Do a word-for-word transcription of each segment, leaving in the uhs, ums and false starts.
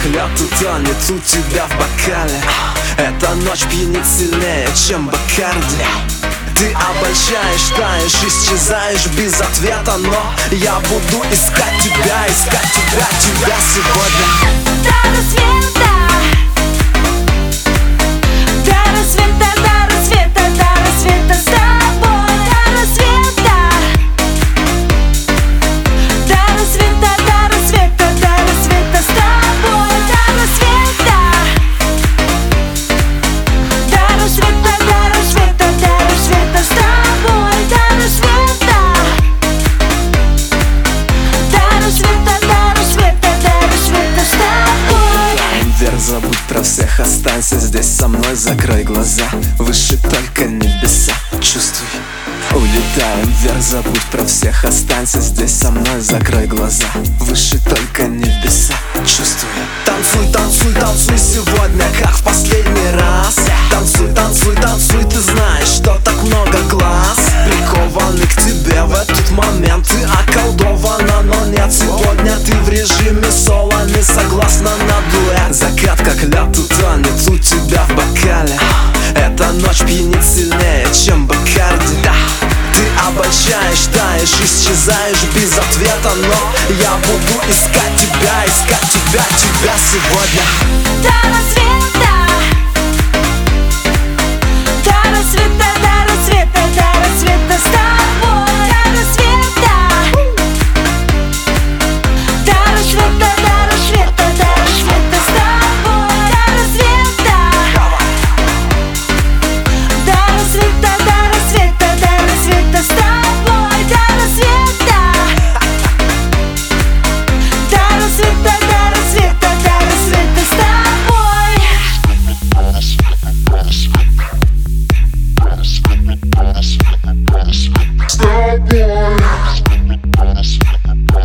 как лед утонет у тебя в бокале. Эта ночь пьянит сильнее, чем Бакарди. Ты обольщаешь, таешь, исчезаешь без ответа, но я буду искать тебя, искать тебя, тебя сегодня. До рассвета, до рассвета, до рассвета, до рассвета с тобой. До рассвета, до рассвета, до рассвета, до рассвета с тобой. До рассвета, до рассвета, до рассвета, до рассвета с тобой. До рассвета, до рассвета, до рассвета, до рассвета с тобой. Вверх, забудь про всех, останься здесь со мной, закрой глаза. Выше только небеса, чувствуй. Улетаем вверх, забудь про всех, останься здесь со мной, закрой глаза. Выше только небеса, чувствуй. Танцуй, танцуй, танцуй сегодня, как в последний раз. Танцуй, танцуй, танцуй, ты знаешь, что так много глаз прикованы к тебе в этот момент. Ты околдована, но нет, сегодня ты в режиме соло, не согласна на дуэт. Закат как лед утонет у тебя в бокале. Эта ночь пьянит сильнее, чем Бакарди. Ты обольщаешь, таешь, исчезаешь без ответа, но я буду искать тебя, искать тебя, тебя сегодня. До рассвета, до рассвета, до рассвета, до рассвета с тобой. До рассвета, до рассвета, до рассвета, до рассвета с тобой. До рассвета, до рассвета, до рассвета, до рассвета с тобой. До рассвета, до рассвета, до рассвета, до рассвета с тобой.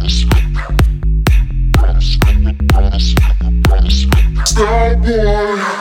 Starboy.